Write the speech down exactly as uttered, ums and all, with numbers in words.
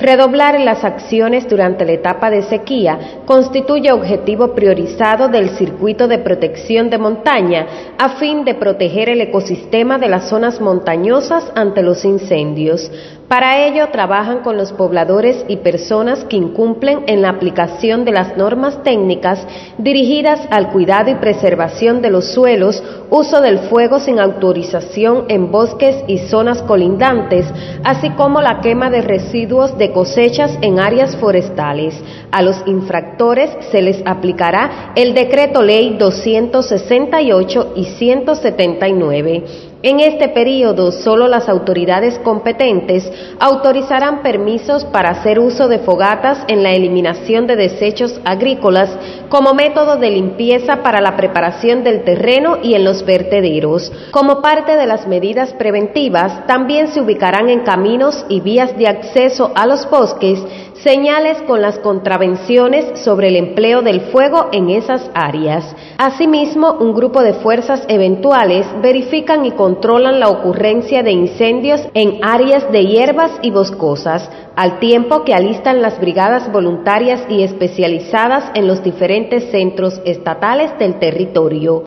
Redoblar las acciones durante la etapa de sequía constituye objetivo priorizado del Circuito de Protección de Montaña a fin de proteger el ecosistema de las zonas montañosas ante los incendios. Para ello, trabajan con los pobladores y personas que incumplen en la aplicación de las normas técnicas dirigidas al cuidado y preservación de los suelos, uso del fuego sin autorización en bosques y zonas colindantes, así como la quema de residuos de cosechas en áreas forestales. A los infractores se les aplicará el Decreto Ley doscientos sesenta y ocho y ciento setenta y nueve. En este período, solo las autoridades competentes autorizarán permisos para hacer uso de fogatas en la eliminación de desechos agrícolas como método de limpieza para la preparación del terreno y en los vertederos. Como parte de las medidas preventivas, también se ubicarán en caminos y vías de acceso a los bosques señales con las contravenciones sobre el empleo del fuego en esas áreas. Asimismo, un grupo de fuerzas eventuales verifican y controlan la ocurrencia de incendios en áreas de hierbas y boscosas, al tiempo que alistan las brigadas voluntarias y especializadas en los diferentes centros estatales del territorio.